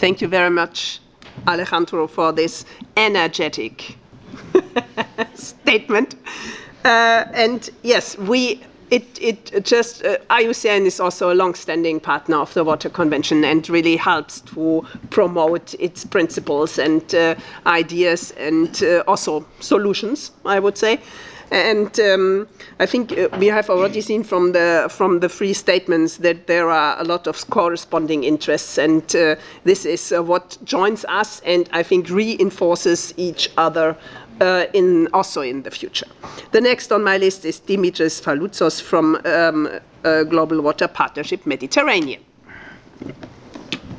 Thank you very much, Alejandro, for this energetic statement. And yes, IUCN is also a long-standing partner of the Water Convention and really helps to promote its principles and ideas and also solutions, I would say. And I think we have already seen from the three statements that there are a lot of corresponding interests, and this is what joins us and I think reinforces each other also in the future. The next on my list is Dimitris Faloutsos from Global Water Partnership Mediterranean.